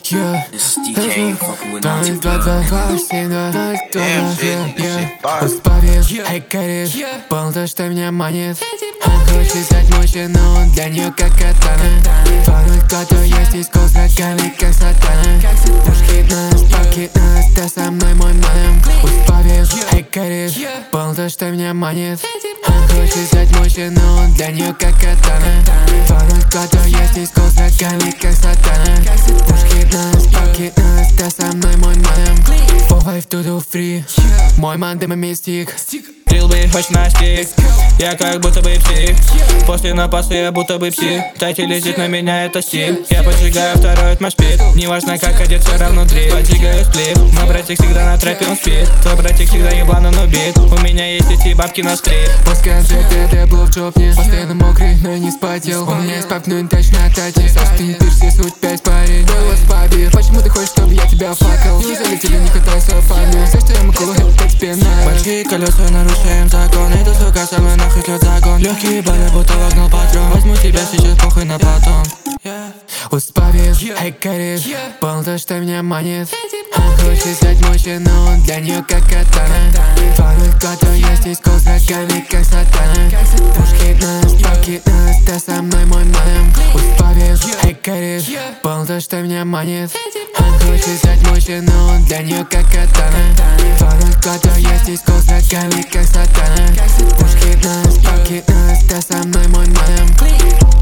This is DK fucking with Naughty 2-2-2-7-2-0-2 Успоришь, эй, горишь, полдо, что меня манит. Хочет стать мужчиной, но он для нее как катана. Пароль, который есть искус с рогами, как сатана. Пушки нас, паки нас, ты со мной, мой мадам. Успоришь, эй, горишь, полдо, что меня манит. Хочет стать мужчиной, но он для нее как катана. Пароль, который есть искус с рогами, как сатана. Пушки нас, паки нас, ты со мной, мой мадам. For life to do free, мой мандем и мистик. Стрелбы хоть на стик, я как будто бы псих. После напаса я будто бы псих. Тайти лезет на меня, это стиль. Я поджигаю второй атмосфер. Неважно как одет, все равно дрейф. Поджигаю сплив, мой братик всегда на трэпе, он спит. Твой братик всегда еблан, он убит. У меня есть эти бабки на скрип. После концерта это был в джобне. Постоянно мокрый, но не спотел. У меня есть папный тач на тате. Состынь пирси, суть 5 парень. Было с паби, почему ты хочешь, чтобы я тебя факал? Неужели тебе не хватает сафана? Все, что я могу, это тебе надо. Большие колеса, нарушаем закон. Эта сука со мной нахуй тлет загон. Легкие боли, будто вогнал патрон. Возьму тебя сейчас, похуй на потом. Успоришь, эй, горишь, полдо, что меня манит. Хочет стать мужчиной, но он для нее как катана. Пароль, который есть искус с рогами, как сатана. Пушки нас, паки нас, ты со мной, мой мадам. Успоришь, эй, горишь, полдо, что меня манит. Хочет стать мужчиной, но он для нее как катана. Пароль, который есть искус с рогами, как сатана. Пушки нас, паки нас, ты со мной, мой мадам.